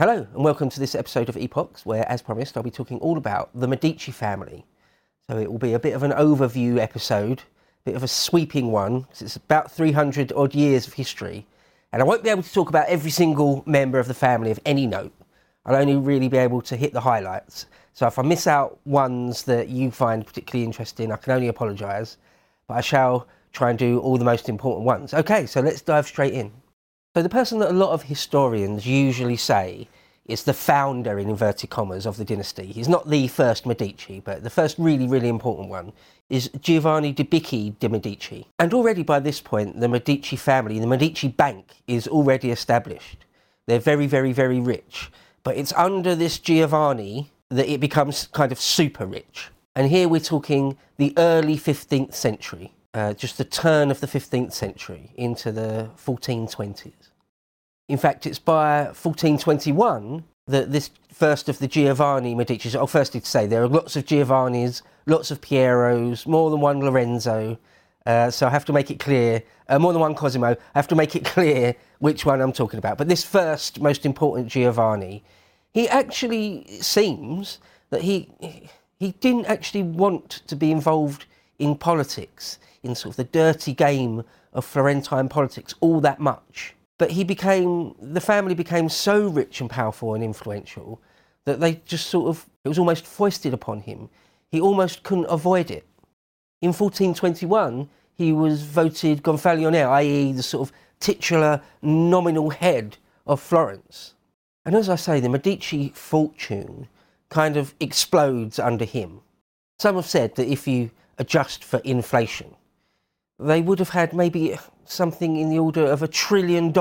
Hello and welcome to this episode of Epochs, where, as promised, I'll be talking all about the Medici family. So it will be a bit of an overview episode, a bit of a sweeping one, because it's about 300 odd years of history. And I won't be able to talk about every single member of the family of any note. I'll only really be able to hit the highlights. So if I miss out ones that you find particularly interesting, I can only apologise. But I shall try and do all the most important ones. Okay, so let's dive straight in. So the person that a lot of historians usually say is the founder, in inverted commas, of the dynasty. He's not the first Medici, but the first really important one is Giovanni di Bicci de' Medici. And already by this point, the Medici family, the Medici Bank, is already established. They're very rich. But it's under this Giovanni that it becomes kind of super rich. And here we're talking the early 15th century. Just the turn of the 15th century into the 1420s. In fact, it's by 1421 that this first of the Giovanni Medicis, firstly to say, there are lots of Giovannis, lots of Pieros, more than one Lorenzo, so I have to make it clear, more than one Cosimo, I have to make it clear which one I'm talking about. But this first, most important Giovanni, he actually seems that he didn't actually want to be involved in politics, in sort of the dirty game of Florentine politics all that much. But the family became so rich and powerful and influential that they just sort of, it was almost foisted upon him. He almost couldn't avoid it. In 1421, he was voted Gonfaloniere, i.e. the sort of titular nominal head of Florence. And as I say, the Medici fortune kind of explodes under him. Some have said that if you adjust for inflation, they would have had maybe something in the order of $1 trillion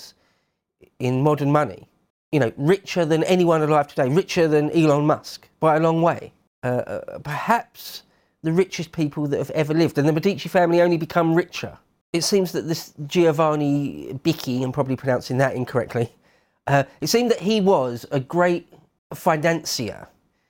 in modern money. You know, richer than anyone alive today, richer than Elon Musk by a long way. Perhaps the richest people that have ever lived, and the Medici family only become richer. It seems that this Giovanni Bicci, I'm probably pronouncing that incorrectly, it seemed that he was a great financier.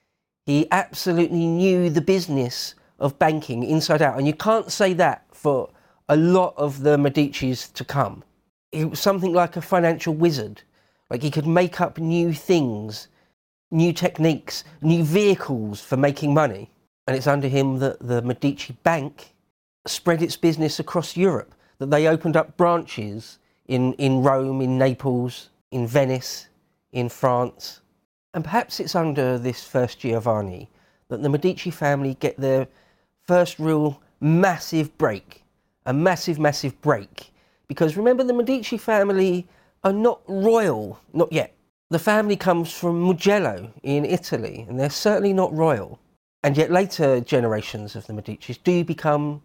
He absolutely knew the business of banking inside out, and you can't say that for a lot of the Medicis to come. He was something like a financial wizard. Like, he could make up new things, new techniques, new vehicles for making money. And it's under him that the Medici Bank spread its business across Europe, that they opened up branches in Rome, in Naples, in Venice, in France. And perhaps it's under this first Giovanni that the Medici family get their first real massive break, a massive break. Because remember, the Medici family are not royal, not yet. The family comes from Mugello in Italy, and they're certainly not royal. And yet later generations of the Medicis do become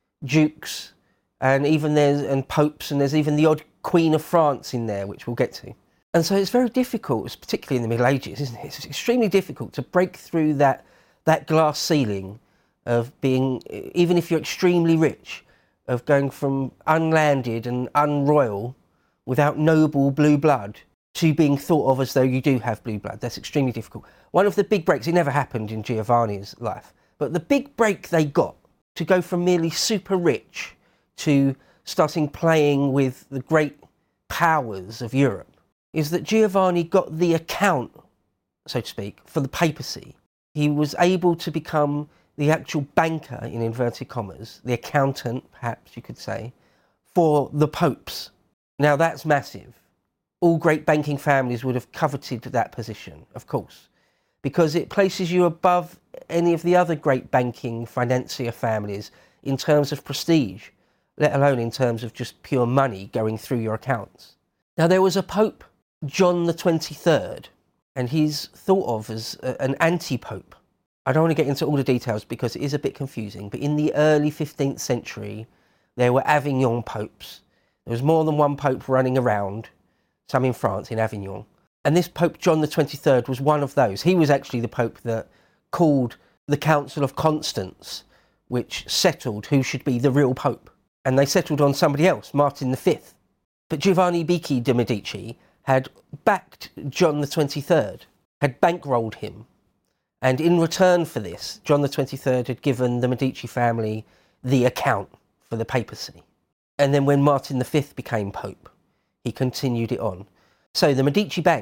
dukes, and popes, and there's even the odd Queen of France in there, which we'll get to. And so it's very difficult, particularly in the Middle Ages, isn't it? It's extremely difficult to break through that glass ceiling of being, even if you're extremely rich, of going from unlanded and unroyal without noble blue blood to being thought of as though you do have blue blood. That's extremely difficult. One of the big breaks, it never happened in Giovanni's life, but the big break they got to go from merely super rich to starting playing with the great powers of Europe is that Giovanni got the account, so to speak, for the papacy. He was able to become the actual banker, in inverted commas, the accountant, perhaps you could say, for the popes. Now that's massive. All great banking families would have coveted that position, of course, because it places you above any of the other great banking financier families in terms of prestige, let alone in terms of just pure money going through your accounts. Now there was a Pope, John the 23rd, and he's thought of as an anti-pope. I don't want to get into all the details because it is a bit confusing, but in the early 15th century, there were Avignon popes. There was more than one pope running around, some in France, in Avignon. And this Pope John the 23rd was one of those. He was actually the pope that called the Council of Constance, which settled who should be the real pope. And they settled on somebody else, Martin V. But Giovanni Bicci de' Medici had backed John the 23rd, had bankrolled him. And in return for this, John the 23rd had given the Medici family the account for the papacy. And then when Martin V became Pope, he continued it on. So the Medici Bank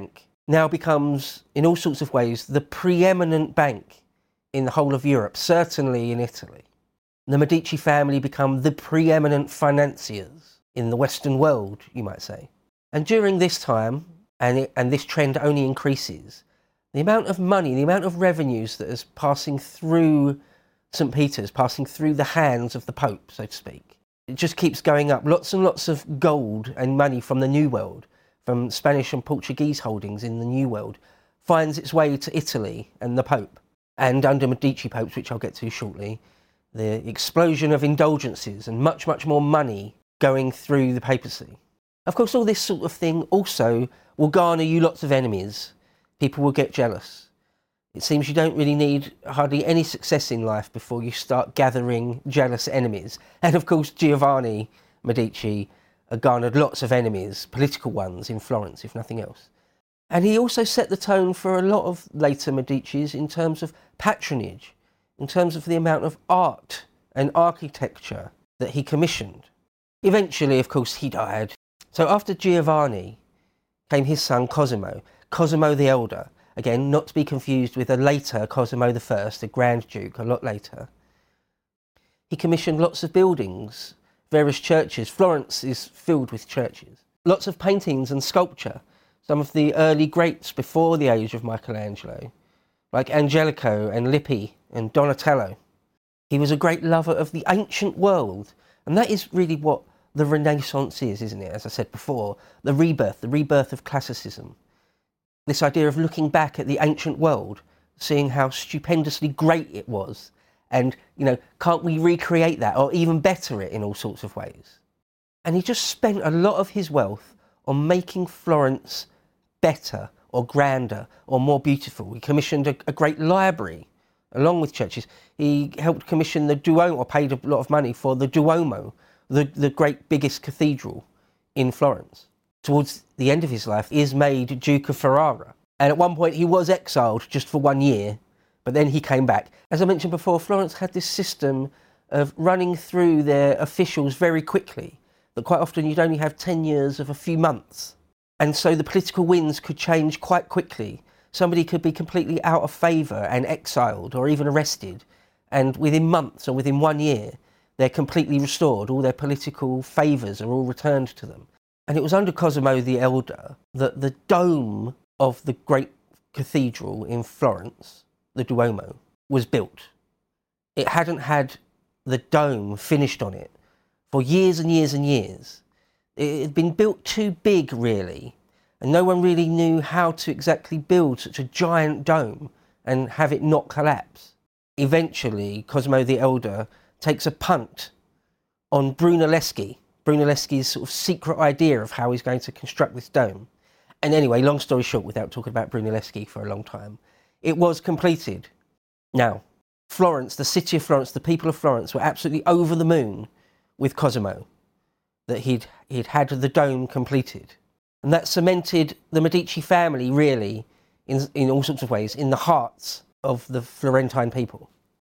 now becomes, in all sorts of ways, the preeminent bank in the whole of Europe, certainly in Italy. The Medici family become the preeminent financiers in the Western world, you might say. And during this time, and this trend only increases, the amount of money, the amount of revenues that is passing through St. Peter's, passing through the hands of the Pope, so to speak, it just keeps going up. Lots and lots of gold and money from the New World, from Spanish and Portuguese holdings in the New World, finds its way to Italy and the Pope. And under Medici popes, which I'll get to shortly, the explosion of indulgences and much, much more money going through the papacy. Of course, all this sort of thing also will garner you lots of enemies. People will get jealous. It seems you don't really need hardly any success in life before you start gathering jealous enemies. And of course, Giovanni Medici garnered lots of enemies, political ones, in Florence, if nothing else. And he also set the tone for a lot of later Medicis in terms of patronage, in terms of the amount of art and architecture that he commissioned. Eventually, of course, he died. So after Giovanni came his son Cosimo, Cosimo the Elder, again, not to be confused with a later Cosimo I, the Grand Duke, a lot later. He commissioned lots of buildings, various churches. Florence is filled with churches. Lots of paintings and sculpture. Some of the early greats before the age of Michelangelo, like Angelico and Lippi and Donatello. He was a great lover of the ancient world, and that is really what the Renaissance is, isn't it? As I said before, the rebirth of classicism. This idea of looking back at the ancient world, seeing how stupendously great it was, and, can't we recreate that or even better it in all sorts of ways? And he just spent a lot of his wealth on making Florence better or grander or more beautiful. He commissioned a great library along with churches. He helped commission the Duomo, or paid a lot of money for the Duomo, the great biggest cathedral in Florence. Towards the end of his life, he is made Duke of Ferrara. And at one point he was exiled just for 1 year, but then he came back. As I mentioned before, Florence had this system of running through their officials very quickly, that quite often you'd only have tenures of a few months. And so the political winds could change quite quickly. Somebody could be completely out of favour and exiled or even arrested, and within months or within 1 year, they're completely restored. All their political favours are all returned to them. And it was under Cosimo the Elder that the dome of the great cathedral in Florence, the Duomo, was built. It hadn't had the dome finished on it for years and years and years. It had been built too big, really, and no one really knew how to exactly build such a giant dome and have it not collapse. Eventually, Cosimo the Elder takes a punt on Brunelleschi. Brunelleschi's sort of secret idea of how he's going to construct this dome. And anyway, long story short, without talking about Brunelleschi for a long time, it was completed. Now, Florence, the city of Florence, the people of Florence were absolutely over the moon with Cosimo, that he'd had the dome completed. And that cemented the Medici family, really, in all sorts of ways, in the hearts of the Florentine people.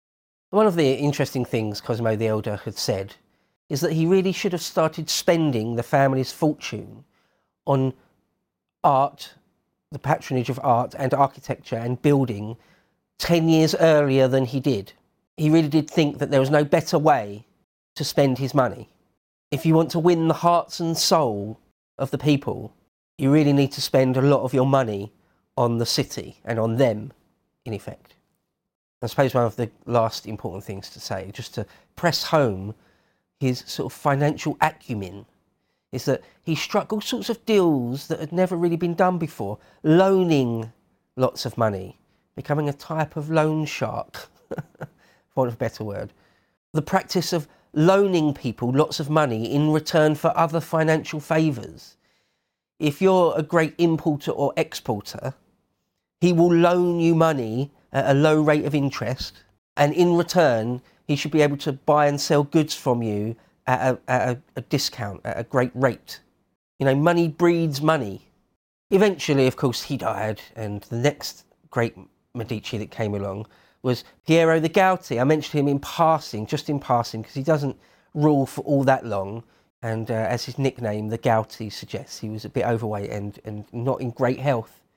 One of the interesting things Cosimo the Elder had said is that he really should have started spending the family's fortune on art, the patronage of art and architecture and building 10 years earlier than he did. He really did think that there was no better way to spend his money. If you want to win the hearts and soul of the people, you really need to spend a lot of your money on the city and on them, in effect. I suppose one of the last important things to say, just to press home his sort of financial acumen, is that he struck all sorts of deals that had never really been done before, loaning lots of money, becoming a type of loan shark, for want of a better word. The practice of loaning people lots of money in return for other financial favours. If you're a great importer or exporter, he will loan you money at a low rate of interest, and in return, he should be able to buy and sell goods from you at a discount, at a great rate. Money breeds money. Eventually, of course, he died, and the next great Medici that came along was Piero the Gouty. I mentioned him in passing, just in passing, because he doesn't rule for all that long. And as his nickname, the Gouty, suggests, he was a bit overweight and not in great health.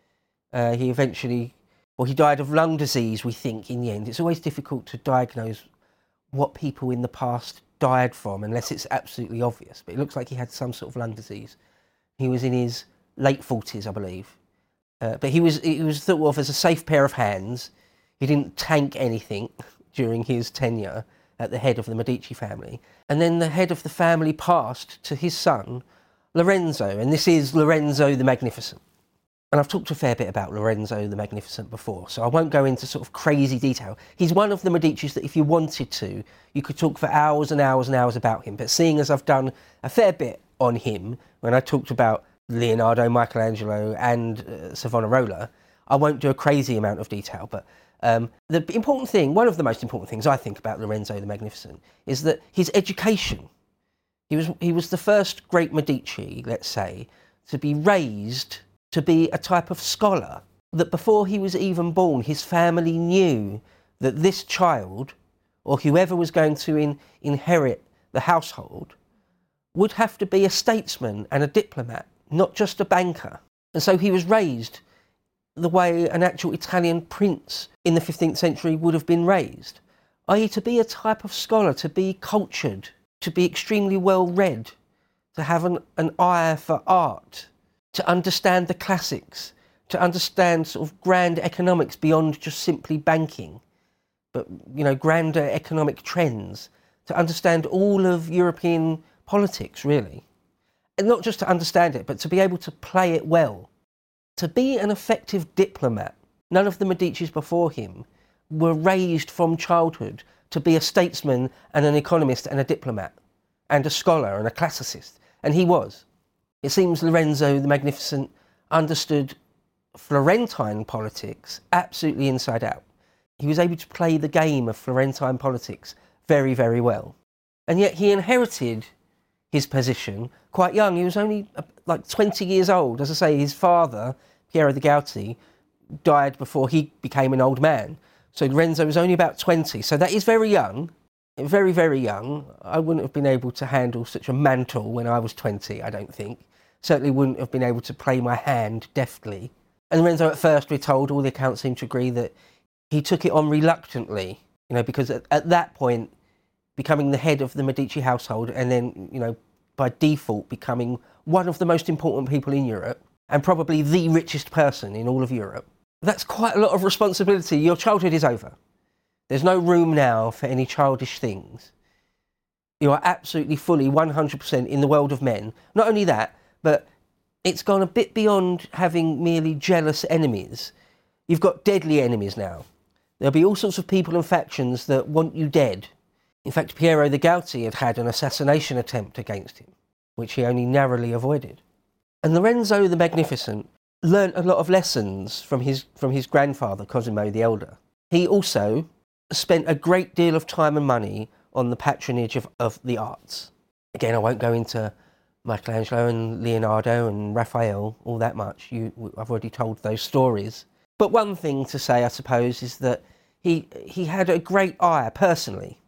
He eventually, well, he died of lung disease, we think, in the end. It's always difficult to diagnose what people in the past died from unless it's absolutely obvious. But it looks like he had some sort of lung disease. He was in his late 40s, I believe. But he was thought of as a safe pair of hands. He didn't tank anything during his tenure at the head of the Medici family. And then the head of the family passed to his son, Lorenzo, and this is Lorenzo the Magnificent. And I've talked a fair bit about Lorenzo the Magnificent before, so I won't go into sort of crazy detail. He's one of the Medicis that if you wanted to, you could talk for hours and hours and hours about him. But seeing as I've done a fair bit on him, when I talked about Leonardo, Michelangelo and Savonarola, I won't do a crazy amount of detail. But the important thing, one of the most important things I think about Lorenzo the Magnificent, is that his education. He was the first great Medici, let's say, to be raised to be a type of scholar, that before he was even born, his family knew that this child, or whoever was going to inherit the household, would have to be a statesman and a diplomat, not just a banker. And so he was raised the way an actual Italian prince in the 15th century would have been raised, i.e. to be a type of scholar, to be cultured, to be extremely well read, to have an eye for art, to understand the classics, to understand sort of grand economics beyond just simply banking, but, you know, grander economic trends, to understand all of European politics, really. And not just to understand it, but to be able to play it well. To be an effective diplomat, none of the Medicis before him were raised from childhood to be a statesman and an economist and a diplomat and a scholar and a classicist. And he was. It seems Lorenzo the Magnificent understood Florentine politics absolutely inside out. He was able to play the game of Florentine politics very, very well. And yet he inherited his position quite young. He was only like 20 years old. As I say, his father, Piero de' Gauti, died before he became an old man. So Lorenzo was only about 20. So that is very young. Very, very young. I wouldn't have been able to handle such a mantle when I was 20, I don't think. Certainly wouldn't have been able to play my hand deftly. And Lorenzo, at first, we're told, all the accounts seem to agree that he took it on reluctantly, you know, because at that point, becoming the head of the Medici household and then, you know, by default becoming one of the most important people in Europe and probably the richest person in all of Europe, that's quite a lot of responsibility. Your childhood is over. There's no room now for any childish things. You are absolutely fully 100% in the world of men. Not only that, but it's gone a bit beyond having merely jealous enemies. You've got deadly enemies now. There'll be all sorts of people and factions that want you dead. In fact, Piero de' Gauti had an assassination attempt against him, which he only narrowly avoided. And Lorenzo the Magnificent learnt a lot of lessons from his grandfather, Cosimo the Elder. He also spent a great deal of time and money on the patronage of the arts. Again, I won't go into Michelangelo and Leonardo and Raphael all that much. I've already told those stories. But one thing to say, I suppose, is that he had a great eye, personally.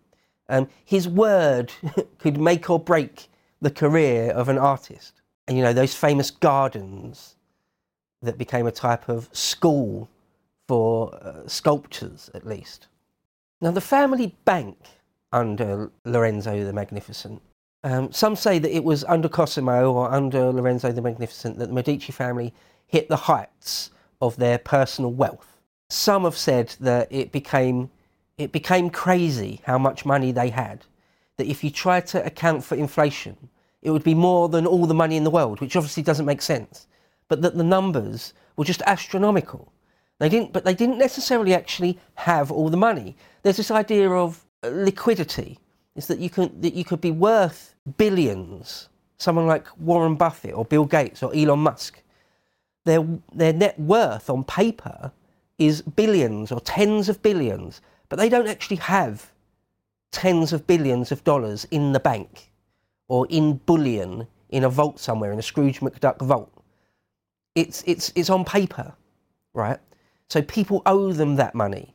His word could make or break the career of an artist. And, you know, those famous gardens that became a type of school for sculptors, at least. Now, the family bank under Lorenzo the Magnificent, some say that it was under Cosimo or under Lorenzo the Magnificent that the Medici family hit the heights of their personal wealth. Some have said that it became crazy how much money they had, that if you tried to account for inflation, it would be more than all the money in the world, which obviously doesn't make sense, but that the numbers were just astronomical. They didn't necessarily actually have all the money. There's this idea of liquidity, is that you could be worth billions. Someone like Warren Buffett or Bill Gates or Elon Musk, their net worth on paper is billions or tens of billions, but they don't actually have tens of billions of dollars in the bank or in bullion in a vault somewhere, in a Scrooge McDuck vault. It's on paper, right? So people owe them that money,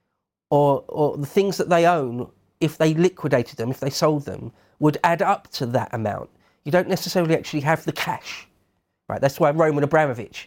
or the things that they own, if they liquidated them, if they sold them, would add up to that amount. You don't necessarily actually have the cash, right? That's why Roman Abramovich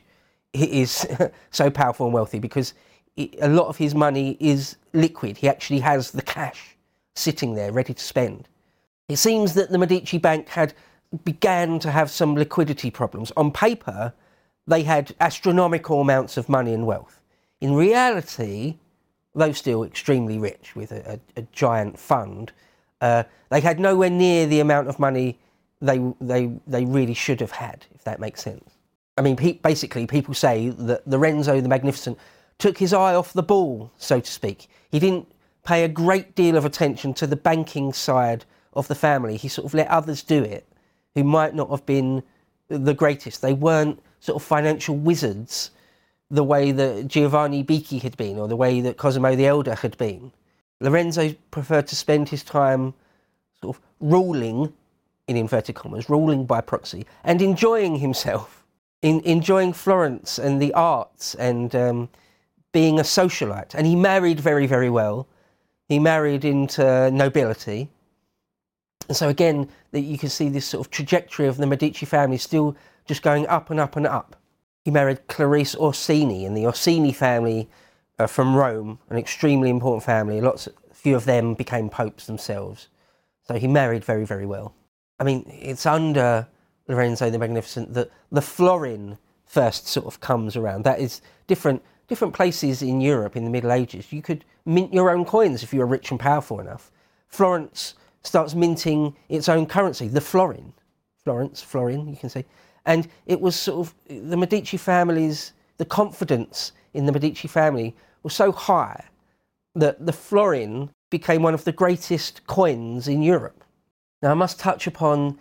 he is so powerful and wealthy, because a lot of his money is liquid. He actually has the cash sitting there ready to spend. It seems that the Medici Bank began to have some liquidity problems. On paper, they had astronomical amounts of money and wealth. In reality, though still extremely rich with a giant fund, they had nowhere near the amount of money they really should have had, if that makes sense. I mean, basically, people say that Lorenzo the Magnificent took his eye off the ball, so to speak. He didn't pay a great deal of attention to the banking side of the family. He sort of let others do it, who might not have been the greatest. They weren't sort of financial wizards the way that Giovanni Bicchi had been, or the way that Cosimo the Elder had been. Lorenzo preferred to spend his time sort of ruling, in inverted commas, ruling by proxy, and enjoying himself, enjoying Florence and the arts, and being a socialite. And he married very, very well. He married into nobility. And so again, you can see this sort of trajectory of the Medici family still just going up and up and up. He married Clarice Orsini, and the Orsini family from Rome, an extremely important family. A few of them became popes themselves. So he married very, very well. I mean, it's under Lorenzo the Magnificent that the florin first sort of comes around. That is different places in Europe in the Middle Ages. You could mint your own coins if you were rich and powerful enough. Florence starts minting its own currency, the florin. Florin, you can say. And it was sort of the Medici family's, the confidence in the Medici family was so high that the florin became one of the greatest coins in Europe. Now, I must touch upon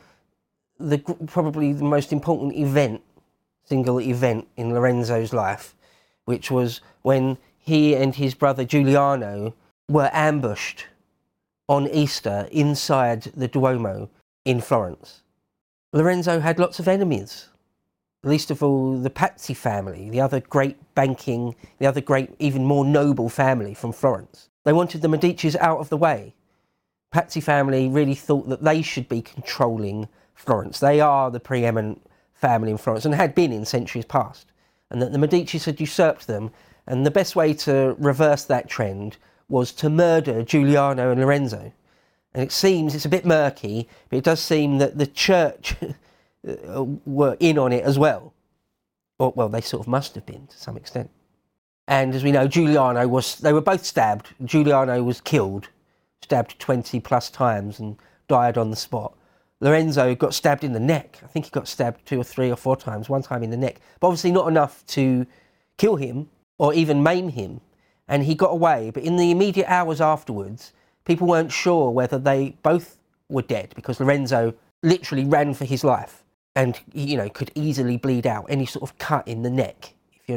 probably the most important single event in Lorenzo's life, which was when he and his brother Giuliano were ambushed on Easter inside the Duomo in Florence. Lorenzo had lots of enemies, least of all the Pazzi family, the other great even more noble family from Florence. They wanted the Medicis out of the way. Pazzi family really thought that they should be controlling Florence. They are the preeminent family in Florence and had been in centuries past, and that the Medicis had usurped them, and the best way to reverse that trend was to murder Giuliano and Lorenzo. And it seems, it's a bit murky, but it does seem that the church were in on it as well. Or, well, they sort of must have been to some extent. And as we know, they were both stabbed. Giuliano was killed, stabbed 20 plus times and died on the spot. Lorenzo got stabbed in the neck. I think he got stabbed 2 or 3 or 4 times, one time in the neck. But obviously not enough to kill him or even maim him. And he got away. But in the immediate hours afterwards, people weren't sure whether they both were dead, because Lorenzo literally ran for his life and, could easily bleed out. Any sort of cut in the neck,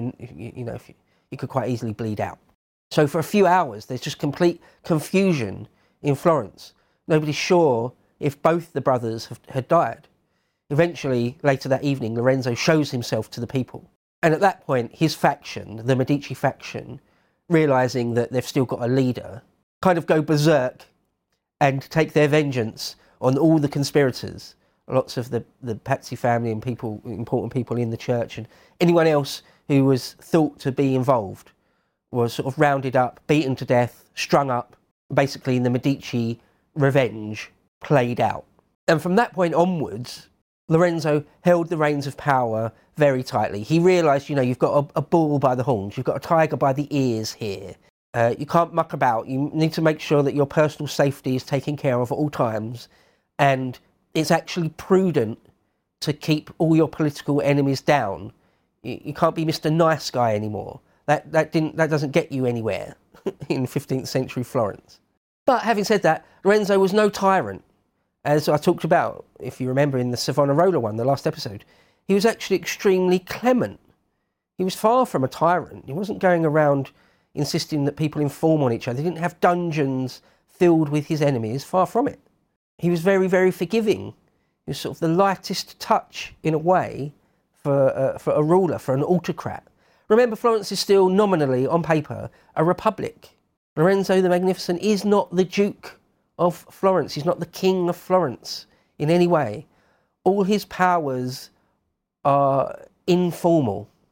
you could quite easily bleed out. So for a few hours, there's just complete confusion in Florence. Nobody's sure if both the brothers had died. Eventually, later that evening, Lorenzo shows himself to the people. And at that point, his faction, the Medici faction, realising that they've still got a leader, kind of go berserk and take their vengeance on all the conspirators, lots of the Pazzi family and important people in the church, and anyone else who was thought to be involved was sort of rounded up, beaten to death, strung up. Basically, the Medici revenge played out. And from that point onwards, Lorenzo held the reins of power very tightly. He realised, you've got a bull by the horns, you've got a tiger by the ears here. You can't muck about. You need to make sure that your personal safety is taken care of at all times. And it's actually prudent to keep all your political enemies down. You can't be Mr. Nice Guy anymore. That doesn't get you anywhere in 15th century Florence. But having said that, Lorenzo was no tyrant. As I talked about, if you remember, in the Savonarola one, the last episode, he was actually extremely clement. He was far from a tyrant. He wasn't going around insisting that people inform on each other. He didn't have dungeons filled with his enemies, far from it. He was very, very forgiving. He was sort of the lightest touch, in a way, for a ruler, for an autocrat. Remember, Florence is still nominally, on paper, a republic. Lorenzo the Magnificent is not the Duke of Florence. He's not the King of Florence in any way. All his powers are informal.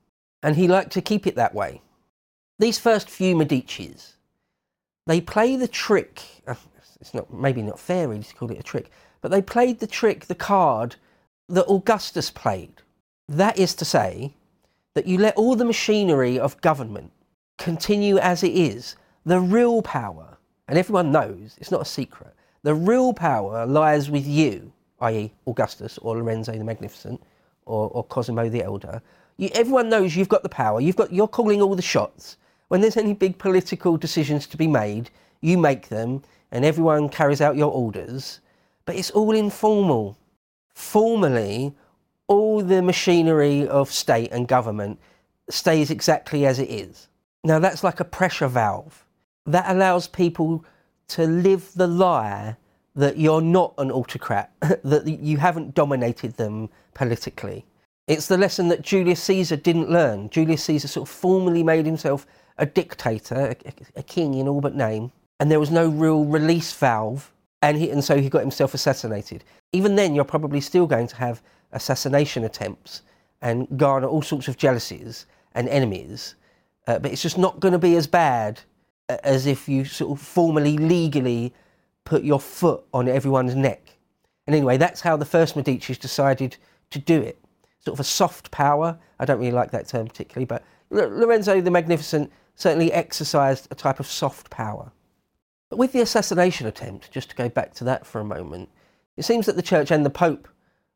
and he liked to keep it that way. These first few Medicis, they play the trick, it's maybe not fair really to call it a trick, but they played the card that Augustus played. That is to say, that you let all the machinery of government continue as it is. The real power, and everyone knows, it's not a secret, the real power lies with you, i.e. Augustus or Lorenzo the Magnificent or Cosimo the Elder. Everyone knows you've got the power, you're calling all the shots. When there's any big political decisions to be made, you make them and everyone carries out your orders, but it's all informal. Formally, all the machinery of state and government stays exactly as it is. Now that's like a pressure valve. That allows people to live the lie that you're not an autocrat, that you haven't dominated them politically. It's the lesson that Julius Caesar didn't learn. Julius Caesar sort of formally made himself a dictator, a king in all but name, and there was no real release valve, and so he got himself assassinated. Even then, you're probably still going to have assassination attempts and garner all sorts of jealousies and enemies, but it's just not going to be as bad as if you sort of formally, legally put your foot on everyone's neck. And anyway, that's how the first Medicis decided to do it. Sort of a soft power. I don't really like that term particularly, but Lorenzo the Magnificent certainly exercised a type of soft power. But with the assassination attempt, just to go back to that for a moment, it seems that the Church and the Pope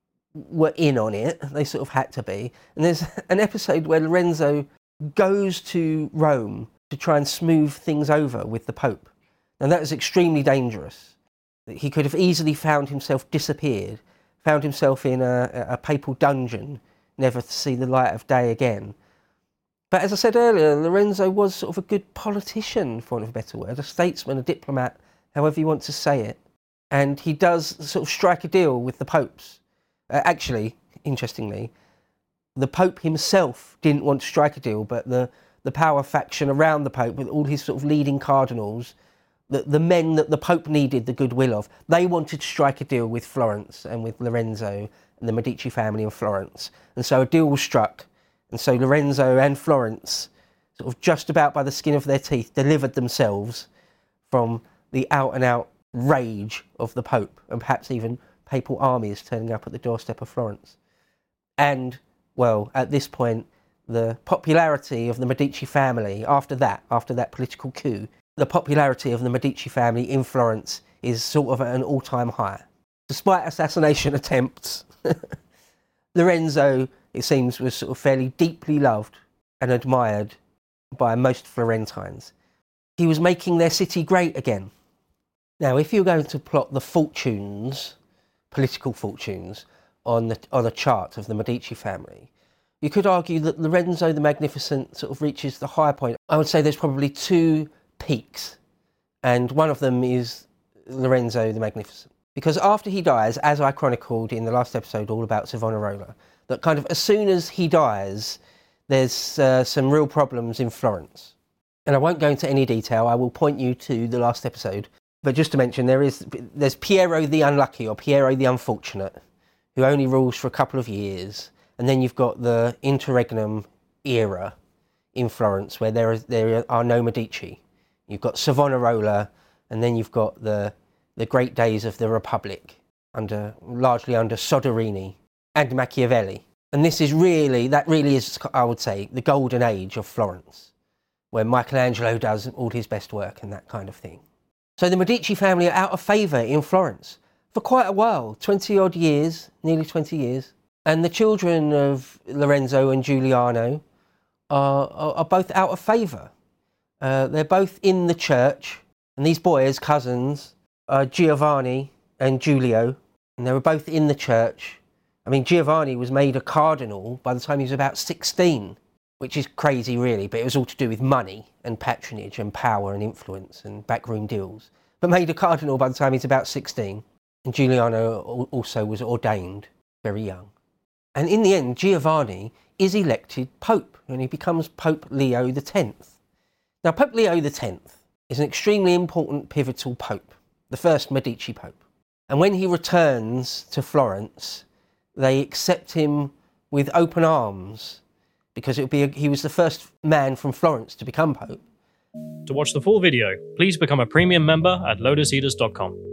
were in on it. They sort of had to be. And there's an episode where Lorenzo goes to Rome to try and smooth things over with the Pope. Now that was extremely dangerous. He could have easily found himself disappeared, found himself in a papal dungeon, never to see the light of day again. But as I said earlier, Lorenzo was sort of a good politician, for want of a better word, a statesman, a diplomat, however you want to say it. And he does sort of strike a deal with the popes. Actually, interestingly, the Pope himself didn't want to strike a deal, but the power faction around the Pope, with all his sort of leading cardinals, the men that the Pope needed the goodwill of, they wanted to strike a deal with Florence and with Lorenzo and the Medici family in Florence. And so a deal was struck. And so Lorenzo and Florence, sort of just about by the skin of their teeth, delivered themselves from the out-and-out rage of the Pope, and perhaps even papal armies turning up at the doorstep of Florence. And, well, at this point, the popularity of the Medici family, after that political coup, the popularity of the Medici family in Florence is sort of at an all-time high. Despite assassination attempts, Lorenzo, it seems, was sort of fairly deeply loved and admired by most Florentines. He was making their city great again. Now, if you're going to plot the fortunes, political fortunes, on a chart of the Medici family, you could argue that Lorenzo the Magnificent sort of reaches the high point. I would say there's probably two peaks, and one of them is Lorenzo the Magnificent. Because after he dies, as I chronicled in the last episode all about Savonarola, that kind of as soon as he dies, there's some real problems in Florence. And I won't go into any detail, I will point you to the last episode. But just to mention, there's Piero the Unlucky, or Piero the Unfortunate, who only rules for a couple of years. And then you've got the interregnum era in Florence, where there are no Medici. You've got Savonarola, and then you've got the great days of the Republic, largely under Soderini and Machiavelli. And that really is, I would say, the golden age of Florence, where Michelangelo does all his best work and that kind of thing. So the Medici family are out of favour in Florence for quite a while, 20-odd years, nearly 20 years. And the children of Lorenzo and Giuliano are both out of favour. They're both in the church, and these boys, cousins, are Giovanni and Giulio, and they were both in the church. I mean, Giovanni was made a cardinal by the time he was about 16, which is crazy really, but it was all to do with money and patronage and power and influence and backroom deals. But made a cardinal by the time he's about 16. And Giuliano also was ordained very young. And in the end, Giovanni is elected Pope, and he becomes Pope Leo X. Now, Pope Leo X is an extremely important pivotal pope, the first Medici pope. And when he returns to Florence, they accept him with open arms. because he was the first man from Florence to become Pope. To watch the full video, please become a premium member at lotuseaters.com.